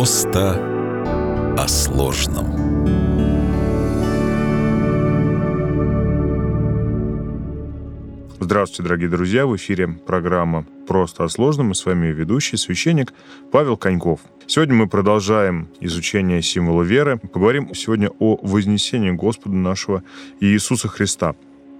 Просто о сложном. Здравствуйте, дорогие друзья! В эфире программа «Просто о сложном». И с вами ведущий, священник Павел Коньков. Сегодня мы продолжаем изучение символа веры. Поговорим сегодня о вознесении Господа нашего Иисуса Христа.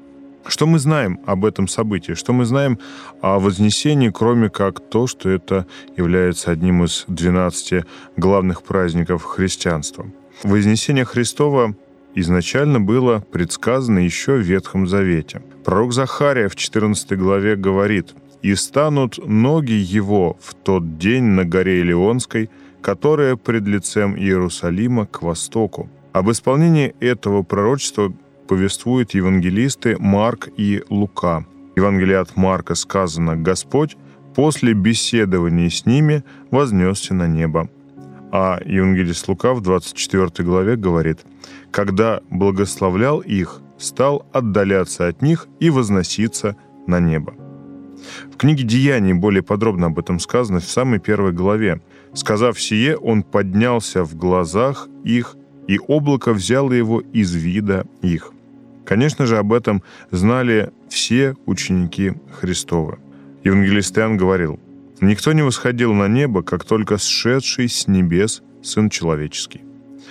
Что мы знаем об этом событии? Что мы знаем о вознесении, кроме как то, что это является одним из 12 главных праздников христианства? Вознесение Христова изначально было предсказано еще в Ветхом Завете. Пророк Захария в 14 главе говорит: «И станут ноги его в тот день на горе Илионской, которая пред лицем Иерусалима к востоку». Об исполнении этого пророчества повествуют евангелисты Марк и Лука. В Евангелии от Марка сказано: «Господь после беседования с ними вознесся на небо». А евангелист Лука в 24 главе говорит: «Когда благословлял их, стал отдаляться от них и возноситься на небо». В книге «Деяний» более подробно об этом сказано в самой первой главе. «Сказав сие, он поднялся в глазах их, и облако взяло его из вида их». Конечно же, об этом знали все ученики Христовы. Евангелист Иоанн говорил: «Никто не восходил на небо, как только сшедший с небес Сын Человеческий».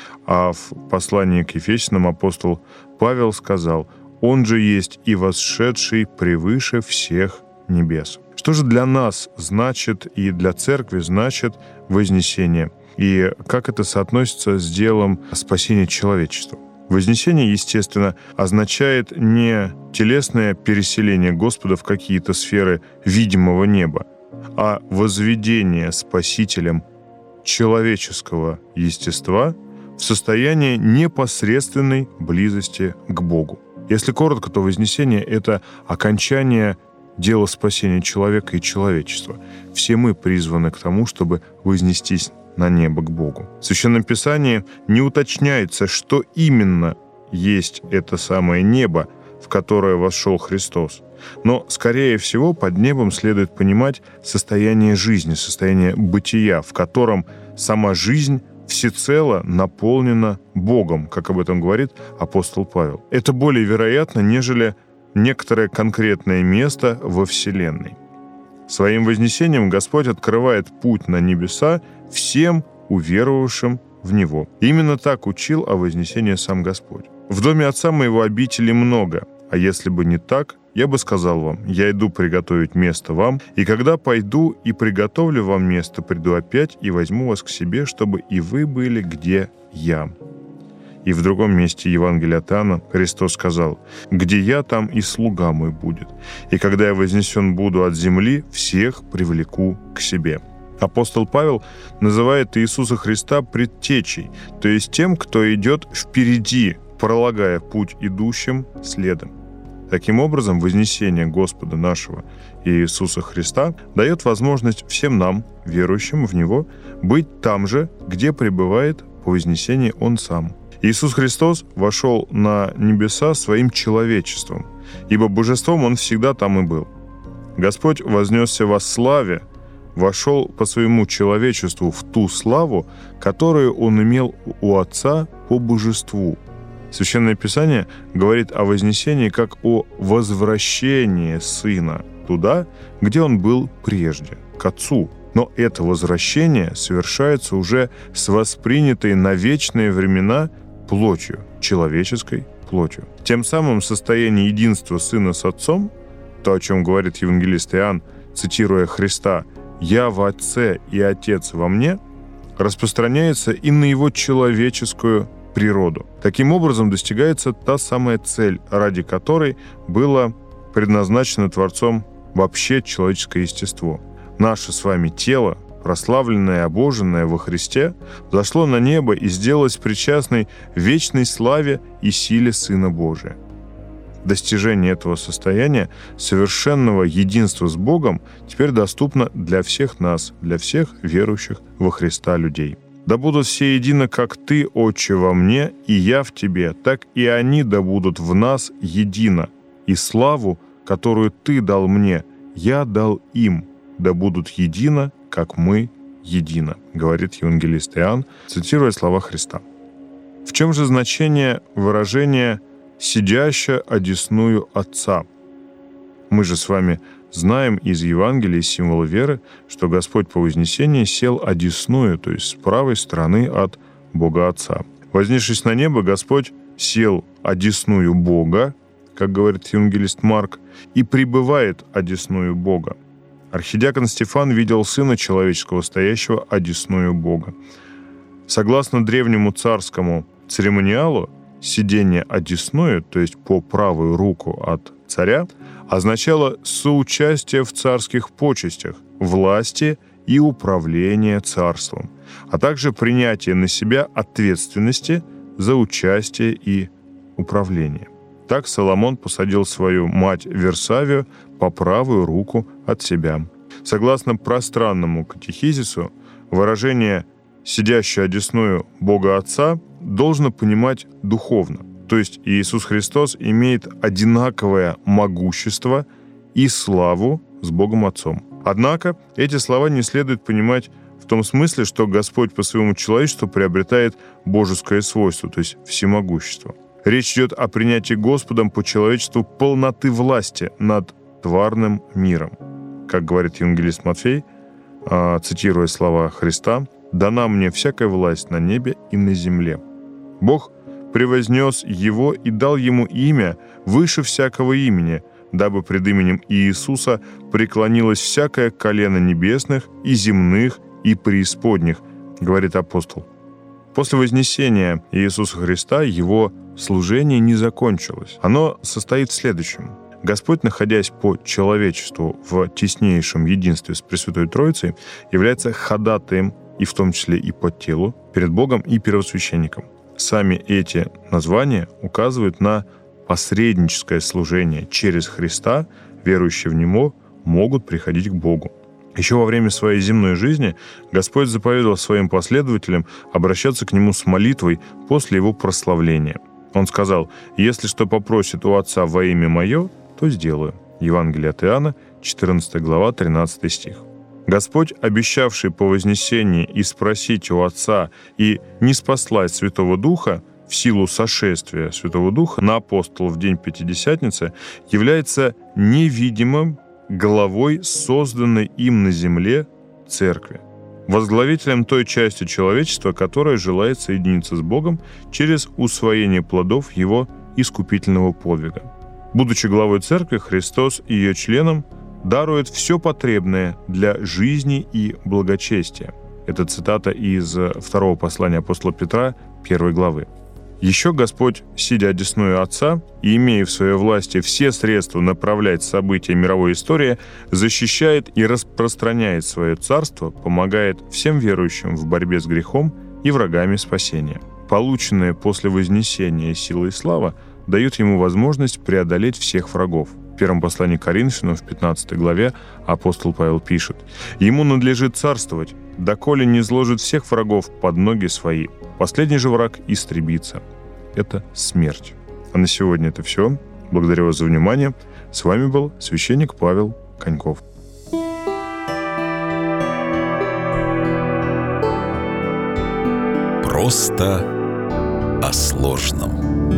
А в послании к Ефесянам апостол Павел сказал: «Он же есть и восшедший превыше всех небес». Что же для нас значит и для церкви значит вознесение? И как это соотносится с делом спасения человечества? Вознесение, естественно, означает не телесное переселение Господа в какие-то сферы видимого неба, а возведение Спасителем человеческого естества в состояние непосредственной близости к Богу. Если коротко, то вознесение — это окончание дела спасения человека и человечества. Все мы призваны к тому, чтобы вознестись на небо к Богу. В Священном Писании не уточняется, что именно есть это самое небо, в которое вошел Христос. Но, скорее всего, под небом следует понимать состояние жизни, состояние бытия, в котором сама жизнь всецело наполнена Богом, как об этом говорит апостол Павел. Это более вероятно, нежели некоторое конкретное место во Вселенной. Своим вознесением Господь открывает путь на небеса всем уверовавшим в Него. Именно так учил о вознесении сам Господь. «В доме Отца моего обителей много, а если бы не так, я бы сказал вам: я иду приготовить место вам, и когда пойду и приготовлю вам место, приду опять и возьму вас к себе, чтобы и вы были, где я». И в другом месте Евангелия от Иоанна Христос сказал: «Где я, там и слуга мой будет. И когда я вознесен буду от земли, всех привлеку к себе». Апостол Павел называет Иисуса Христа предтечей, то есть тем, кто идет впереди, пролагая путь идущим следом. Таким образом, вознесение Господа нашего Иисуса Христа дает возможность всем нам, верующим в Него, быть там же, где пребывает по вознесении Он сам. Иисус Христос вошел на небеса своим человечеством, ибо божеством Он всегда там и был. Господь вознесся во славе, вошел по своему человечеству в ту славу, которую Он имел у Отца по божеству. Священное Писание говорит о вознесении как о возвращении Сына туда, где Он был прежде, к Отцу. Но это возвращение совершается уже с воспринятой на вечные времена плотью, человеческой плотью. Тем самым состояние единства Сына с Отцом, то, о чем говорит евангелист Иоанн, цитируя Христа: «Я в Отце и Отец во мне», распространяется и на Его человеческую природу. Таким образом достигается та самая цель, ради которой было предназначено Творцом вообще человеческое естество. Наше с вами тело, прославленное и обоженное во Христе, взошло на небо и сделалось причастной вечной славе и силе Сына Божия. Достижение этого состояния совершенного единства с Богом теперь доступно для всех нас, для всех верующих во Христа людей. «Да будут все едино, как Ты, Отче, во мне, и я в Тебе, так и они да будут в нас едино, и славу, которую Ты дал мне, я дал им, да будут едино, как мы едино, говорит евангелист Иоанн, цитируя слова Христа. В чем же значение выражения «сидяща одесную Отца»? Мы же с вами знаем из Евангелия, из символа веры, что Господь по вознесении сел одесную, то есть с правой стороны от Бога Отца. Вознесшись на небо, Господь сел одесную Бога, как говорит евангелист Марк, и пребывает одесную Бога. Архидиакон Стефан видел Сына Человеческого, стоящего одесную Бога. Согласно древнему царскому церемониалу, сидение одесную, то есть по правую руку от царя, означало соучастие в царских почестях, власти и управления царством, а также принятие на себя ответственности за участие и управление. Так Соломон посадил свою мать Версавию по правую руку от себя. Согласно пространному катехизису, выражение «сидящий одесную Бога Отца» должно понимать духовно. То есть Иисус Христос имеет одинаковое могущество и славу с Богом Отцом. Однако эти слова не следует понимать в том смысле, что Господь по своему человечеству приобретает божеское свойство, то есть всемогущество. Речь идет о принятии Господом по человечеству полноты власти над тварным миром. Как говорит евангелист Матфей, цитируя слова Христа, «Дана мне всякая власть на небе и на земле». Бог превознес его и дал ему имя выше всякого имени, дабы пред именем Иисуса преклонилось всякое колено небесных и земных и преисподних, говорит апостол. После вознесения Иисуса Христа его служение не закончилось. Оно состоит в следующем. Господь, находясь по человечеству в теснейшем единстве с Пресвятой Троицей, является ходатаем, и в том числе и по телу, перед Богом и первосвященником. Сами эти названия указывают на посредническое служение. Через Христа верующие в Него могут приходить к Богу. Еще во время своей земной жизни Господь заповедовал своим последователям обращаться к Нему с молитвой после Его прославления. Он сказал: «Если что попросит у Отца во имя Мое, то сделаю». Евангелие от Иоанна, 14 глава, 13 стих. Господь, обещавший по вознесении и спросить у Отца и не спаслать Святого Духа, в силу сошествия Святого Духа на апостолов в день Пятидесятницы, является невидимым главой созданной им на земле Церкви, возглавителем той части человечества, которая желает соединиться с Богом через усвоение плодов Его искупительного подвига. Будучи главой Церкви, Христос и ее членам дарует все потребное для жизни и благочестия. Это цитата из второго послания апостола Петра, 1 главы. Еще Господь, сидя одесную Отца и имея в своей власти все средства направлять события мировой истории, защищает и распространяет свое царство, помогает всем верующим в борьбе с грехом и врагами спасения. Полученные после вознесения сила и слава дают ему возможность преодолеть всех врагов. В первом послании к Коринфянам, в 15 главе, апостол Павел пишет: «Ему надлежит царствовать, доколе не изложит всех врагов под ноги свои. Последний же враг истребится». Это смерть. А на сегодня это все. Благодарю вас за внимание. С вами был священник Павел Коньков. Просто о сложном.